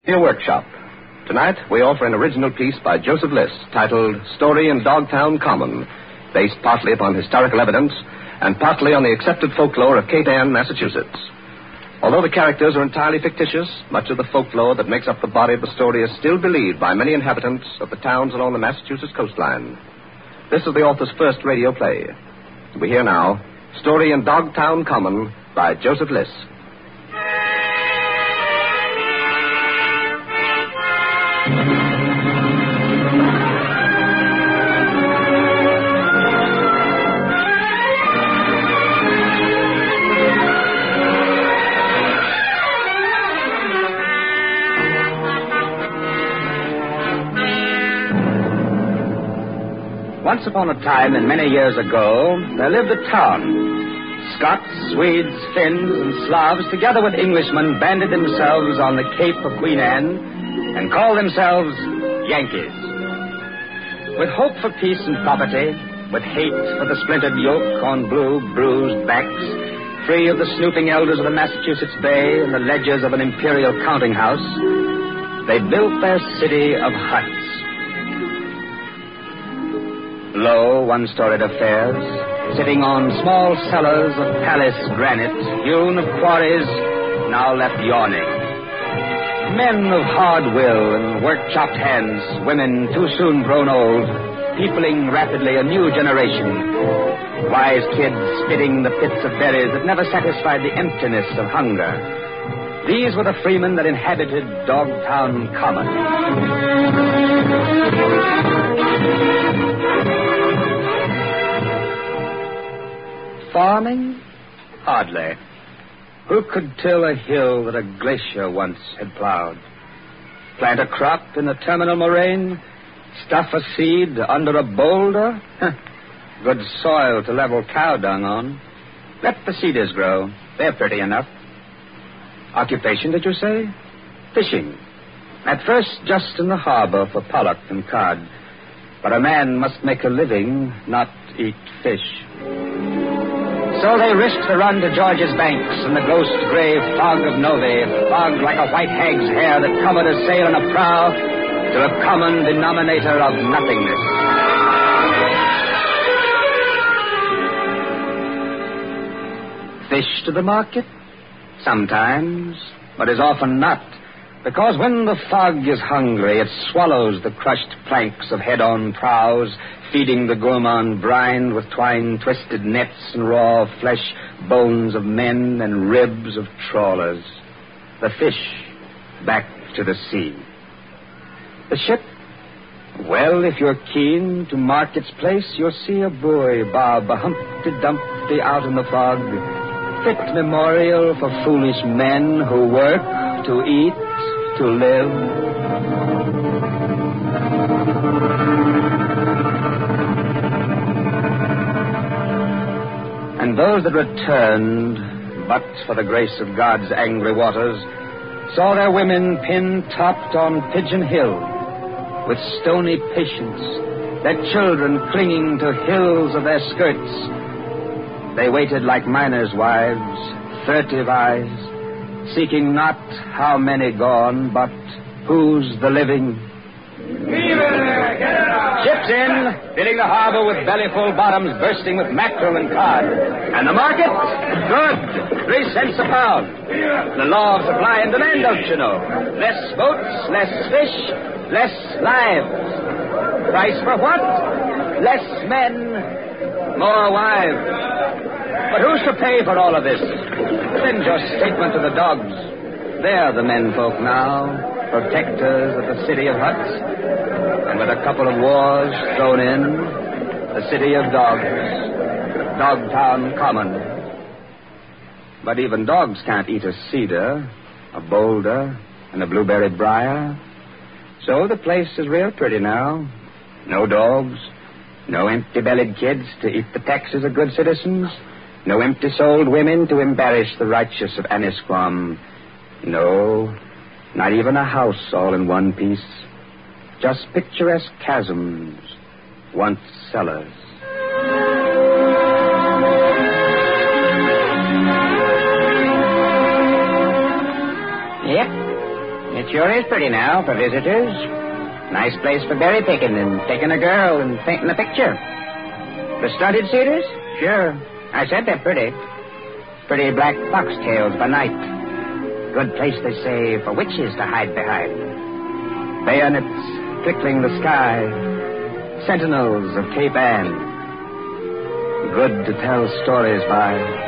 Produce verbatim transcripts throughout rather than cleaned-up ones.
Your Workshop. Tonight, we offer an original piece by Joseph Liss titled Story in Dogtown Common, based partly upon historical evidence and partly on the accepted folklore of Cape Ann, Massachusetts. Although the characters are entirely fictitious, much of the folklore that makes up the body of the story is still believed by many inhabitants of the towns along the Massachusetts coastline. This is the author's first radio play. We hear now Story in Dogtown Common by Joseph Liss. Once upon a time, and many years ago, there lived a town. Scots, Swedes, Finns, and Slavs, together with Englishmen, banded themselves on the Cape of Queen Anne and called themselves Yankees. With hope for peace and property, with hate for the splintered yoke on blue, bruised backs, free of the snooping elders of the Massachusetts Bay and the ledgers of an imperial counting house, they built their city of huts. Low, one-storied affairs, sitting on small cellars of palace granite, hewn of quarries, now left yawning. Men of hard will and work-chopped hands, women too soon grown old, peopling rapidly a new generation. Wise kids spitting the pits of berries that never satisfied the emptiness of hunger. These were the freemen that inhabited Dogtown Common. Farming? Hardly. Who could till a hill that a glacier once had plowed? Plant a crop in the terminal moraine? Stuff a seed under a boulder? Good soil to level cow dung on. Let the cedars grow. They're pretty enough. Occupation, did you say? Fishing. At first, just in the harbor for pollock and cod. But a man must make a living, not eat fish. So they risked the run to George's banks and the ghost-gray fog of Novi, fogged like a white hag's hair that covered a sail and a prow to a common denominator of nothingness. Fish to the market? Sometimes, but as often not, because when the fog is hungry, it swallows the crushed planks of head-on prows, feeding the gourmand brine with twine-twisted nets and raw flesh, bones of men and ribs of trawlers. The fish back to the sea. The ship? Well, if you're keen to mark its place, you'll see a buoy bob a Humpty Dumpty out in the fog, fit memorial for foolish men who work to eat, to live. And those that returned, but for the grace of God's angry waters, saw their women pin-topped on Pigeon Hill, with stony patience, their children clinging to hills of their skirts. They waited like miners' wives, furtive eyes, seeking not how many gone, but who's the living. Ships in, filling the harbor with bellyful bottoms bursting with mackerel and cod. And the market? Good. Three cents a pound. The law of supply and demand, don't you know? Less boats, less fish, less lives. Price for what? Less men, more wives. But who's to pay for all of this? Send your statement to the dogs. They're the menfolk now, protectors of the city of huts. And with a couple of wars thrown in, the city of dogs, Dogtown Common. But even dogs can't eat a cedar, a boulder, and a blueberry briar. So the place is real pretty now. No dogs, no empty-bellied kids to eat the taxes of good citizens, no empty-souled women to embarrass the righteous of Annisquam. No, not even a house all in one piece. Just picturesque chasms, once cellars. Yep, It sure is pretty now for visitors. Nice place for berry picking and taking a girl and painting a picture. The stunted cedars? Sure. I said they're pretty. Pretty black foxtails by night. Good place, they say, for witches to hide behind. Bayonets trickling the sky. Sentinels of Cape Ann. Good to tell stories by.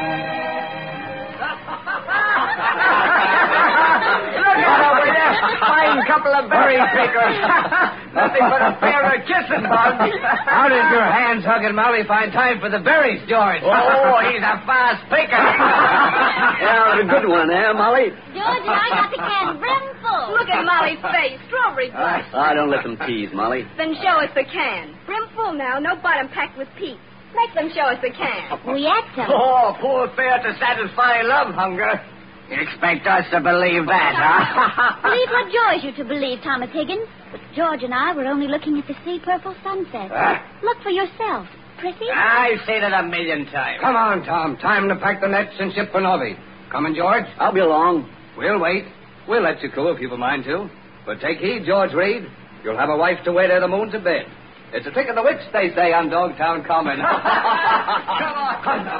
Fine couple of berry pickers. Nothing but a pair of kissing bugs. How did your hands-hugging Molly find time for the berries, George? Oh, he's a fast picker. Yeah, a good one, eh, Molly? George and I got the can brimful. Look at Molly's face. Strawberry blush. I don't let them tease, Molly. Then show us the can. Brimful now, no bottom packed with peats. Make them show us the can. We ate them. Oh, poor fare to satisfy love hunger. You expect us to believe that, huh? Believe what joys you to believe, Thomas Higgins. But George and I were only looking at the sea-purple sunset. Uh, Look for yourself. Pretty? I've seen it a million times. Come on, Tom. Time to pack the nets and ship for Novi. Coming, George? I'll be along. We'll wait. We'll let you go if you've a mind to. But take heed, George Reed. You'll have a wife to wait ere the moon's a bed. It's a trick of the witch, they say, on Dogtown Common. Come on,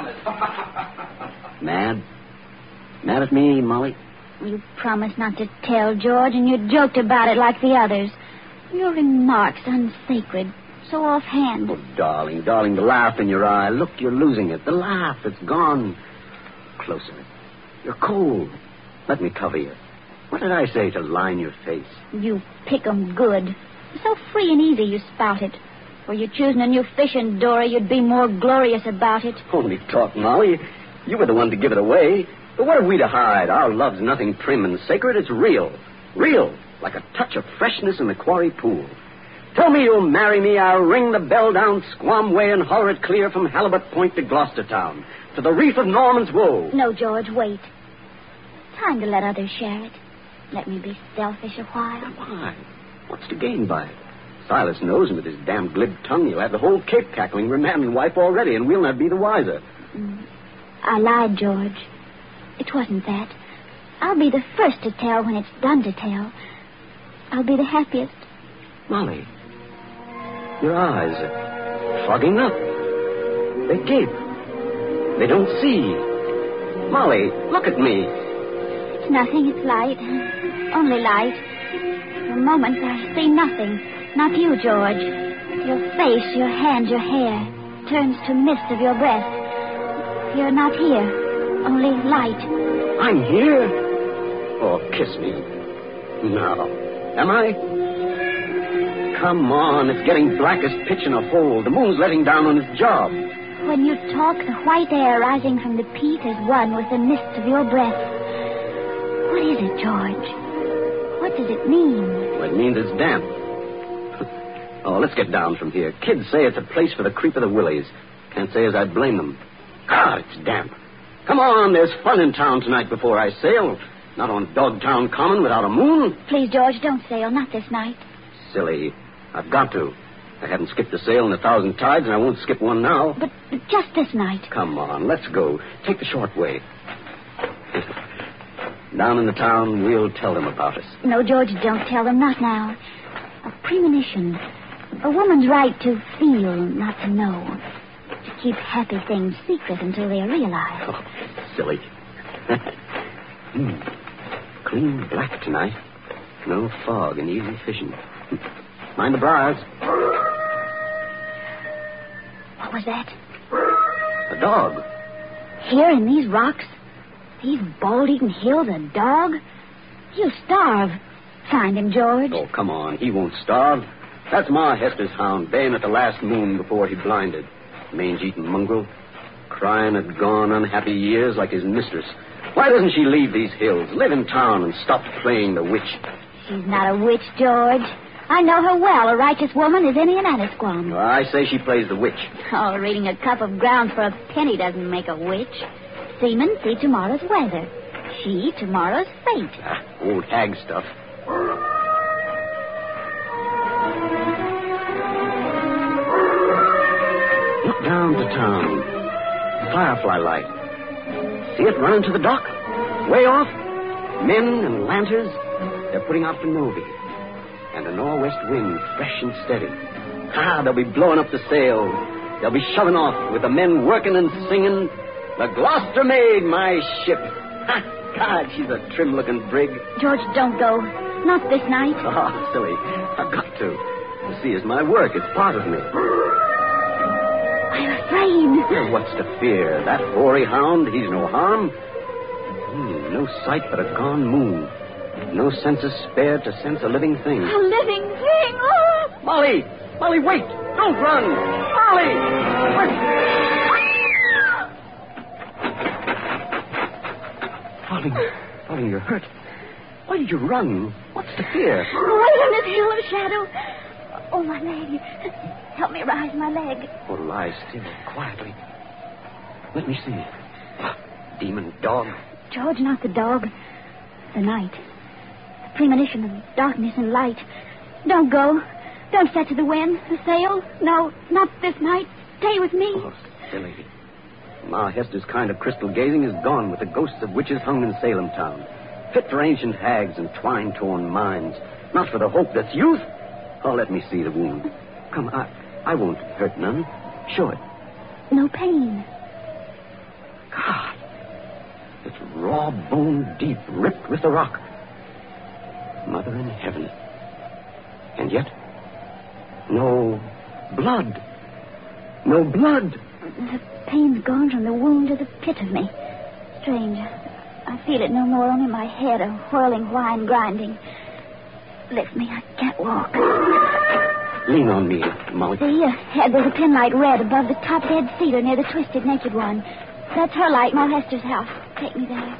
Thomas. Mad? Mad at me, Molly? You promised not to tell, George, and you joked about it like the others. Your remarks unsacred, so offhand. Oh, darling, darling, the laugh in your eye. Look, you're losing it. The laugh, it's gone. Closer. You're cold. Let me cover you. What did I say to line your face? You pick 'em good. So free and easy you spout it. Were you choosing a new fishing dory, you'd be more glorious about it. Only talk, Molly. You were the one to give it away. But what have we to hide? Our love's nothing prim and sacred. It's real. Real. Like a touch of freshness in the quarry pool. Tell me you'll marry me. I'll ring the bell down Squam Way and holler it clear from Halibut Point to Gloucestertown. To the reef of Norman's Woe. No, George, wait. Time to let others share it. Let me be selfish a while. Why? What's to gain by it? Silas knows, and with his damn glib tongue, you'll have the whole Cape cackling we're man and wife already, and we'll not be the wiser. Mm. I lied, George. It wasn't that. I'll be the first to tell when it's done to tell. I'll be the happiest. Molly, your eyes are fogging up. They gape. They don't see. Molly, look at me. It's nothing. It's light. Only light. For moments I see nothing. Not you, George. Your face, your hands, your hair turns to mist of your breath. You're not here. Only light. I'm here? Oh, kiss me. No. Am I? Come on. It's getting black as pitch in a hole. The moon's letting down on its job. When you talk, the white air rising from the peat is one with the mist of your breath. What is it, George? What does it mean? Well, it means it's damp. Oh, let's get down from here. Kids say it's a place for the creep of the willies. Can't say as I blame them. God, it's damp. Come on, there's fun in town tonight before I sail. Not on Dogtown Common without a moon. Please, George, don't sail. Not this night. Silly. I've got to. I haven't skipped a sail in a thousand tides, and I won't skip one now. But, but just this night. Come on, let's go. Take the short way. Down in the town, we'll tell them about us. No, George, don't tell them. Not now. A premonition. A woman's right to feel, not to know. To keep happy things secret until they're realized. Oh, silly. mm. Clean black tonight. No fog and easy fishing. Mind the briars. What was that? A dog. Here in these rocks? These bald-eaten hills, a dog? He'll starve. Find him, George. Oh, come on. He won't starve. That's Ma Hester's hound, baying at the last moon before he blinded. Mange-eaten mongrel. Crying at gone, unhappy years like his mistress. Why doesn't she leave these hills, live in town, and stop playing the witch? She's not a witch, George. I know her well, a righteous woman as any in Annisquam. Well, I say she plays the witch. Oh, reading a cup of ground for a penny doesn't make a witch. Seamen see tomorrow's weather. She tomorrow's fate. Ah, old hag stuff. Look down to town. Firefly light. See it running to the dock? Way off? Men and lanterns. They're putting out for Novi. And a northwest wind, fresh and steady. Ah, they'll be blowing up the sails. They'll be shoving off with the men working and singing. The Gloucester Maid, my ship. Ha, God, she's a trim-looking brig. George, don't go. Not this night. Oh, silly. I've got to. You see, it's my work. It's part of me. I'm afraid. Well, what's to fear? That hoary hound, he's no harm. Hmm, no sight but a gone moon. No senses spared to sense a living thing. A living thing? Oh! Molly! Molly, wait! Don't run! Molly! Wait. Darling, darling, you're hurt. Why did you run? What's the fear? Wait on this hill of shadow. Oh, my leg. Help me rise my leg. Oh, lie still, quietly. Let me see. Demon dog. George, not the dog. The night. The premonition of darkness and light. Don't go. Don't set to the wind, the sail. No, not this night. Stay with me. Oh, silly. Ma Hester's kind of crystal gazing is gone with the ghosts of witches hung in Salem town. Fit for ancient hags and twine-torn minds. Not for the hope that's youth. Oh, let me see the wound. Come, I, I won't hurt none. Show it. No pain. God. It's raw bone deep, ripped with the rock. Mother in heaven. And yet, no blood. No blood. The pain's gone from the wound to the pit of me. Strange. I feel it no more, only my head, a whirling whine grinding. Lift me, I can't walk. Lean on me, Molly. See, ahead there's a pin light red above the top dead cedar near the twisted naked one. That's her light, Ma Hester's house. Take me there.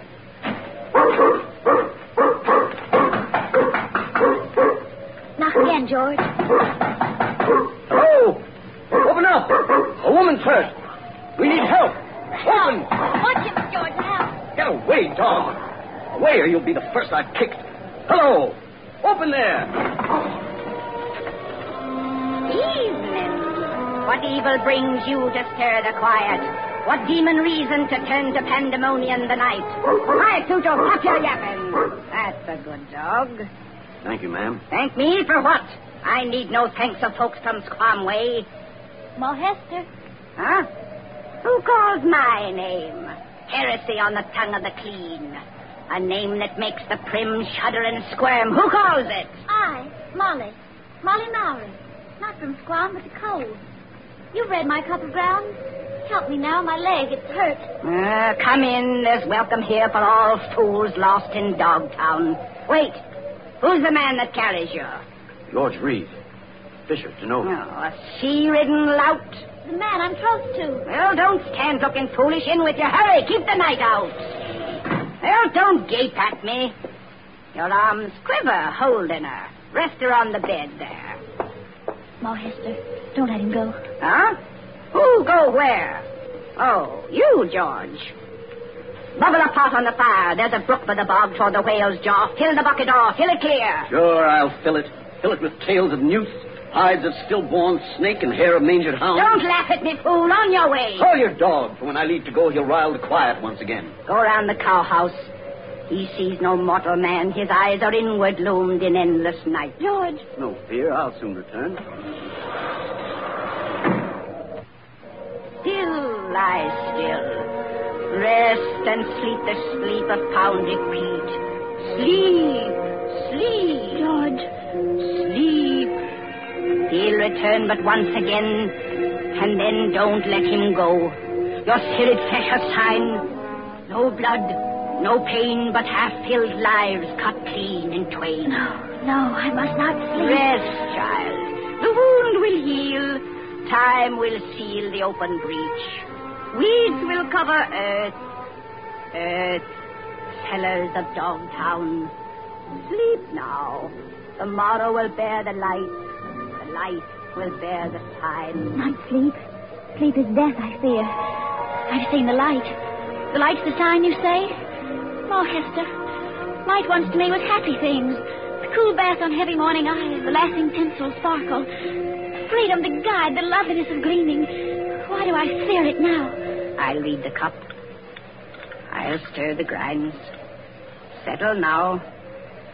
Knock again, George. Hello! Open up! A woman's hurt. We need help. Open! Watch him, George, now. Get away, dog. Away, or you'll be the first I've kicked. Hello! Open there! Evening. What evil brings you to stir the quiet? What demon reason to turn to pandemonium the night? Quiet, Tuto, stop your yapping. That's a good dog. Thank you, ma'am. Thank me for what? I need no thanks of folks from Squam way. Ma Hester. Huh? Who calls my name? Heresy on the tongue of the clean. A name that makes the prim shudder and squirm. Who calls it? I, Molly. Molly Mowry. Not from Squam, but the cold. You've read my cup of ground. Help me now, my leg, it's hurt. Uh, come in. There's welcome here for all fools lost in Dogtown. Wait. Who's the man that carries you? George Reed. Fisher, to know. Oh, a sea-ridden lout. The man I'm close to. Well, don't stand looking foolish. In with you. Hurry, keep the night out. Well, don't gape at me. Your arms quiver holding her. Rest her on the bed there. Ma Hester, don't let him go. Huh? Who go where? Oh, you, George. Bubble a pot on the fire. There's a brook by the bog toward the whale's jaw. Fill the bucket off. Fill it clear. Sure, I'll fill it. Fill it with tails of newt, hides of stillborn snake, and hair of mangered hound. Don't laugh at me, fool. On your way. Call your dog, for when I leave to go, he'll rile the quiet once again. Go around the cowhouse. He sees no mortal man. His eyes are inward loomed in endless night. George. No fear, I'll soon return. Still lie still. Rest and sleep the sleep of pounded feet. Sleep, sleep. George. Sleep. He'll return but once again, and then don't let him go. Your spirit flesh a sign. No blood, no pain, but half-filled lives cut clean in twain. No, no, I must not sleep. Rest, child. The wound will heal. Time will seal the open breach. Weeds will cover earth. Earth, cellars of Dogtown. Sleep now. The morrow will bear the light. The light will bear the sign. Not sleep. Sleep is death, I fear. I've seen the light. The light's the sign, you say? Oh, Hester. Light once to me was happy things. The cool bath on heavy morning eyes, the laughing tinsel sparkle. Freedom to guide, the loveliness of gleaming. Why do I fear it now? I'll read the cup. I'll stir the grinds. Settle now.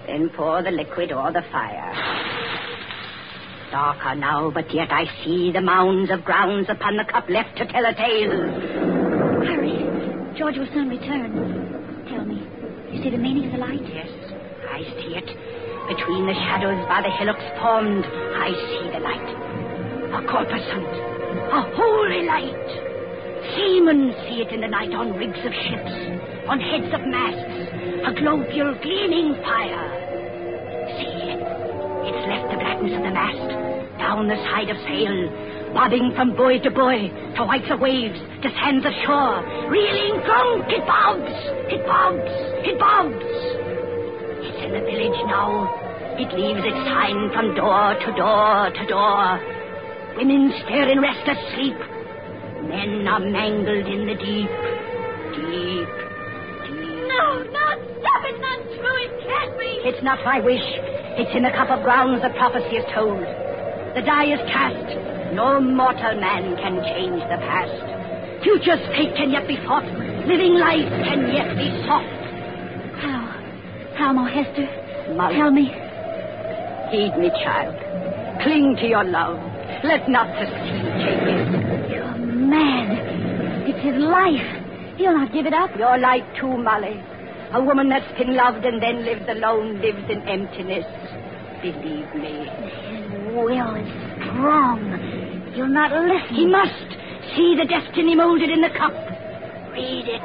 Then pour the liquid o'er the fire. Darker now, but yet I see the mounds of grounds upon the cup left to tell a tale. Hurry. George will soon return. Tell me, you see the meaning of the light? Yes, I see it. Between the shadows by the hillocks formed, I see the light. A corpuscent, a holy light. Seamen see it in the night on rigs of ships, on heads of masts, a globule gleaming fire. See, it's left the blackness of the mast, down the side of sail, bobbing from buoy to buoy, to whites of waves, to sands of shore, reeling drunk, it bobs, it bobs, it bobs. It's in the village now. It leaves its sign from door to door to door. Women stare in restless sleep. Men are mangled in the deep, deep, deep. No, no, stop it, not true, it can't be. It's not my wish. It's in the cup of grounds the prophecy is told. The die is cast. No mortal man can change the past. Future's fate can yet be fought. Living life can yet be sought. How? How, Mo Hester? Molly. Tell me. Heed me, child. Cling to your love. Let not the sea take it. You're mad. It's his life. He'll not give it up. Your life too, Molly. A woman that's been loved and then lived alone lives in emptiness. Believe me. His will is strong. You'll not listen. He must see the destiny molded in the cup. Read it.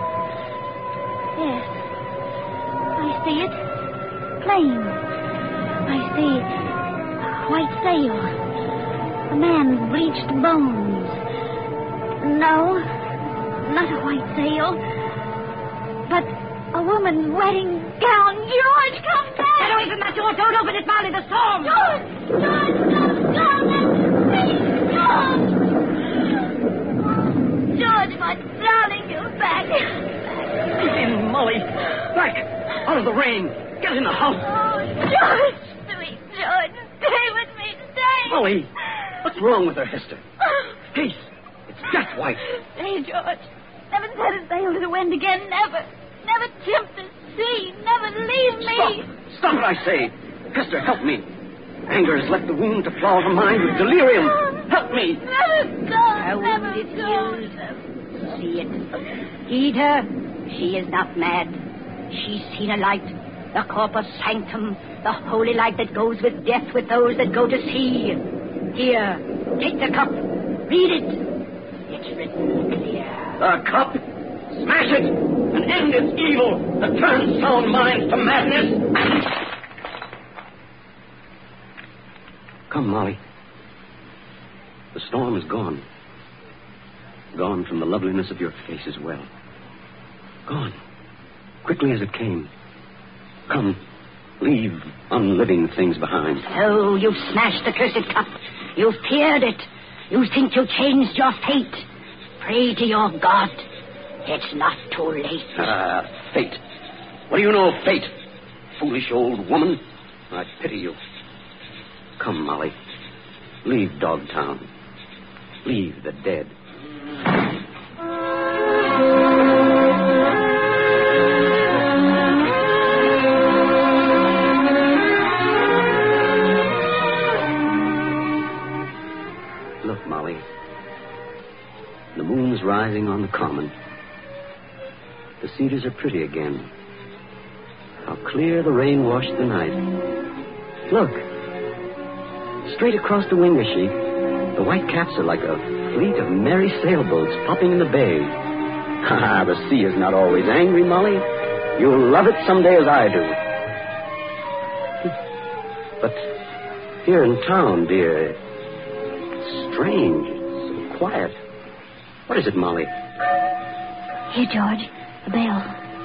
Yes. I see it. Plain. I see a white sail. A man's bleached bones. No, not a white sail, but a woman's wedding gown. George, come back! Get away from that door! Don't open it, Molly! The storm! George! George, don't go! Please, George! George, my darling, you're back. Get in, Molly. Back! Out of the rain. Get in the house. Oh, George! Sweet George, stay with me. Stay! Molly, what's wrong with her, Hester? Haste! It's Death White. Stay, George. Never set a sail to the wind again. Never. Never tempt the sea. Never leave me. Stop! Stop it, I say. Hester, help me. Anger has left the wound to plow the mind with delirium. Help me. Never go. Her Never wound is go. healed. See it. Heed her. She is not mad. She's seen a light. The corpus sanctum. The holy light that goes with death with those that go to sea. Here, take the cup. Read it. It's written clear. The cup. Smash it and end its evil that turns sound minds to madness. Come, Molly. The storm is gone. Gone from the loveliness of your face as well. Gone. Quickly as it came. Come, leave unliving things behind. So you've smashed the cursed cup. You've feared it. You think you changed your fate. Pray to your God. It's not too late. Ah, fate. What do you know of fate? Foolish old woman. I pity you. Come, Molly. Leave Dogtown. Leave the dead. Look, Molly. The moon's rising on the common. The cedars are pretty again. How clear the rain washed the night. Look. Straight across the winger sheet, the white caps are like a fleet of merry sailboats popping in the bay. Ah, the sea is not always angry, Molly. You'll love it someday as I do. But here in town, dear, it's strange. It's so quiet. What is it, Molly? Here, George. A bell.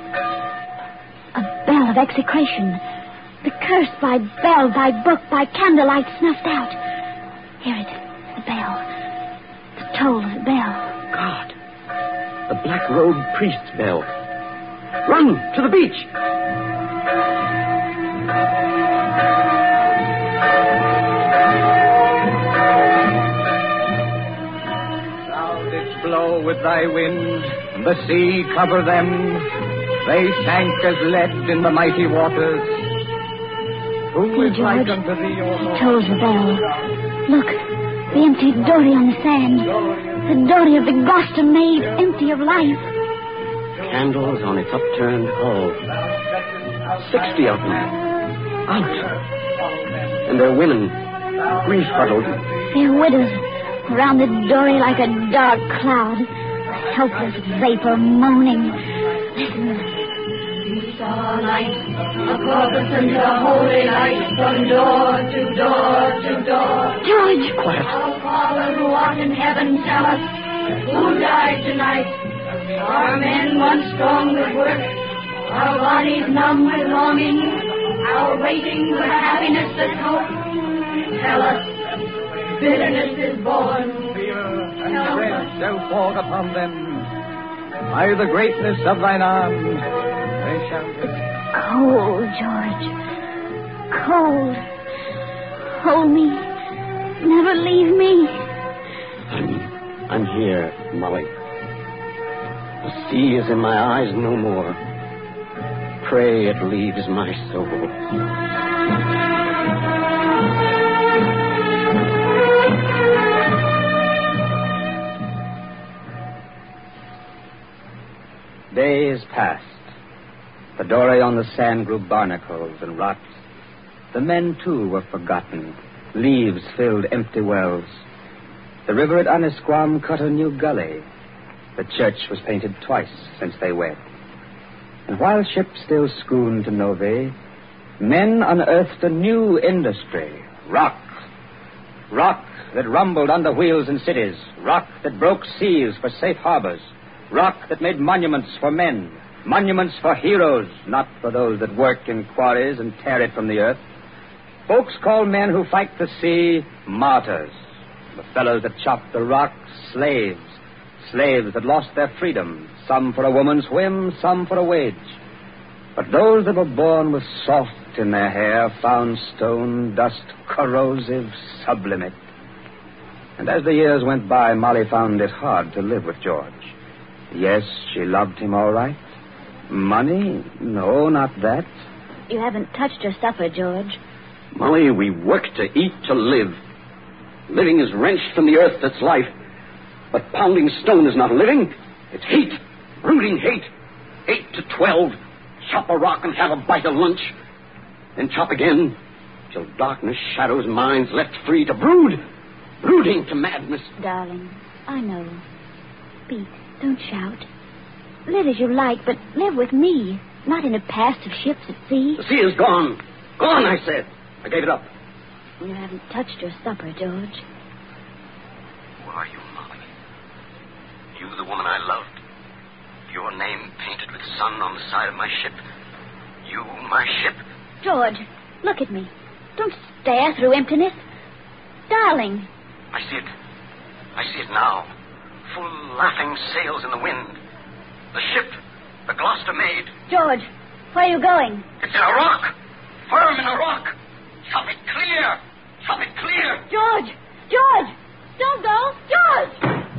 A bell of execration. The curse by bell, by book, by candlelight snuffed out. Hear it. The bell. The toll of the bell. God. The black-robed priest's bell. Run to the beach. Thou didst blow with thy wind, and the sea cover them. They sank as lead in the mighty waters. See, is like George. unto thee, O He Lord? tolls the bell. Look, the empty dory on the sand. The dory of the Gloucester maid, empty of life. Candles on its upturned hull. Sixty of them. Out. And their women, grief-huddled. They're widows, around the dory like a dark cloud. A helpless vapor moaning. Listen. Starlight, a corpus into the holy light, from door to door to door. George! Quiet. Our Father who art in heaven, tell us, who died tonight? Our men once strong with work, our bodies numb with longing, our waiting for happiness that's hope. Tell us, bitterness is born. Fear and dread shall fall upon them. By the greatness of thine arm, they shall live. Cold, George. Cold. Hold me. Never leave me. I'm, I'm here, Molly. The sea is in my eyes no more. Pray it leaves my soul. Days passed. The dory on the sand grew barnacles and rots. The men, too, were forgotten. Leaves filled empty wells. The river at Annisquam cut a new gully. The church was painted twice since they wed. And while ships still schooned to Novae, men unearthed a new industry. Rock. Rock that rumbled under wheels in cities. Rock that broke seas for safe harbors. Rock that made monuments for men. Monuments for heroes, not for those that work in quarries and tear it from the earth. Folks call men who fight the sea martyrs. The fellows that chop the rock, slaves. Slaves that lost their freedom, some for a woman's whim, some for a wage. But those that were born with soft in their hair found stone dust corrosive, sublimate. And as the years went by, Molly found it hard to live with George. Yes, she loved him all right. Money? No, not that. You haven't touched your supper, George. Molly, we work to eat, to live. Living is wrenched from the earth that's life. But pounding stone is not living. It's hate. Brooding hate. Eight to twelve. Chop a rock and have a bite of lunch. Then chop again till darkness shadows minds left free to brood. Brooding to madness. Darling, I know. Pete, don't shout. Live as you like, but live with me. Not in a past of ships at sea. The sea is gone. Gone, I said. I gave it up. You haven't touched your supper, George. Who are you, Molly? You, the woman I loved. Your name painted with sun on the side of my ship. You, my ship. George, look at me. Don't stare through emptiness. Darling. I see it. I see it now. Full laughing sails in the wind. The ship, the Gloucester maid. George, where are you going? It's in a rock. Firm in a rock. Chop it clear. Chop it clear. George! George! Don't go! George!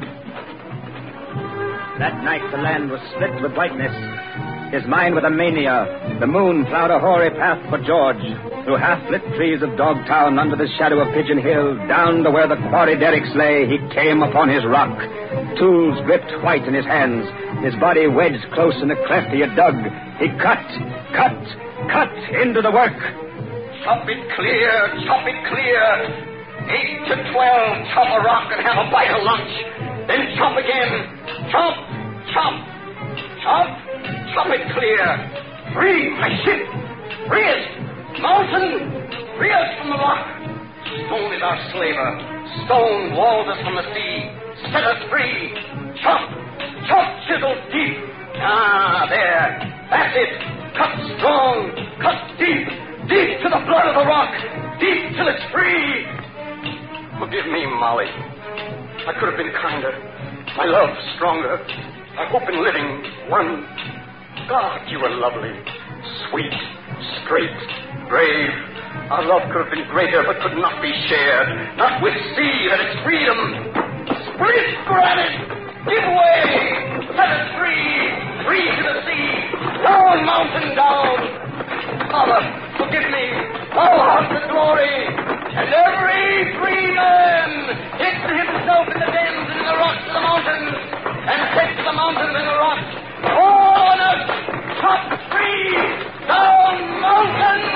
That night the land was split with whiteness. His mind with a mania. The moon plowed a hoary path for George. Through half-lit trees of Dogtown, under the shadow of Pigeon Hill, down to where the quarry derricks lay, he came upon his rock. Tools gripped white in his hands. His body wedged close in the cleft he had dug. He cut, cut, cut into the work. Chop it clear, chop it clear. Eight to twelve, chop a rock and have a bite of lunch. Then chop again. Chop, chop, chop, chop it clear. Free my ship. Free it. Mountain, free us from the rock. Stone is our slaver. Stone walls us from the sea. Set us free. Chop, chop, chisel deep. Ah, there. That's it. Cut strong. Cut deep. Deep to the blood of the rock. Deep till it's free. Forgive me, Molly. I could have been kinder. My love stronger. My hope in living one. God, you were lovely. Sweet. Straight. Brave. Our love could have been greater, but could not be shared. Not with sea that its freedom. Split, grab it. Give way. Set us free. Free to the sea. Down, mountain, down. Father, forgive me. Oh, the glory! And every free man hidden himself in the dens and in the rocks of the mountains, and said to the mountains and the rocks, all on us, top free, down mountains!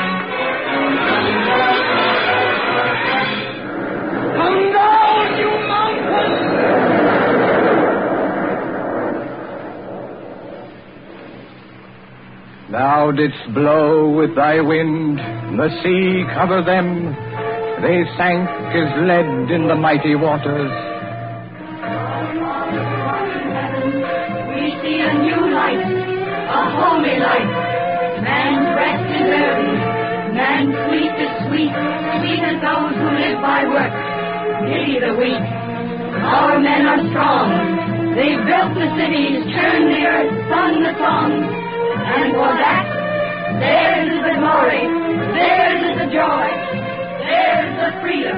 Come down, you mountains! Thou didst blow with thy wind, the sea covered them. They sank as lead in the mighty waters. We see a new light, a holy light. Man's rest is early, man's sleep is sweet, sweet as those who live by work. Pity the weak. Our men are strong. They've built the cities, turned the earth, sung the songs. And for that, theirs is the glory, theirs is the joy, theirs the freedom.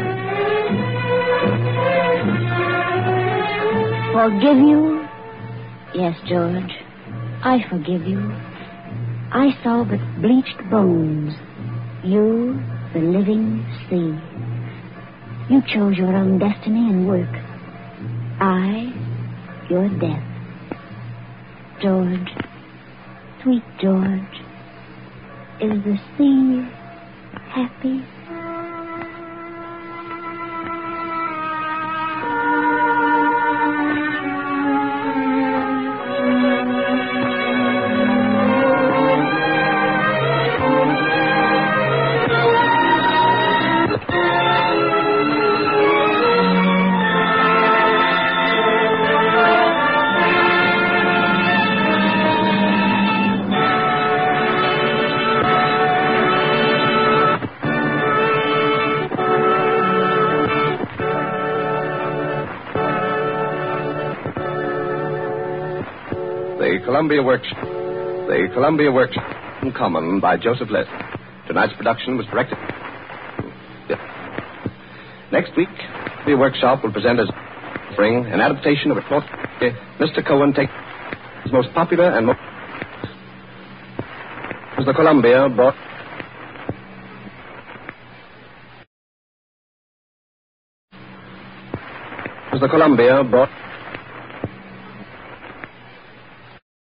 Forgive you? Yes, George, I forgive you. I saw but bleached bones. You, the living sea. You chose your own destiny and work. I, your death. George, sweet George, is the sea happy? The Columbia Workshop. The Columbia Workshop in Common by Joseph List. Tonight's production was directed. Next week, the Workshop will present as offering an adaptation of a short story. Mister Cohen takes his most popular and most was the Columbia brought. Was the Columbia brought.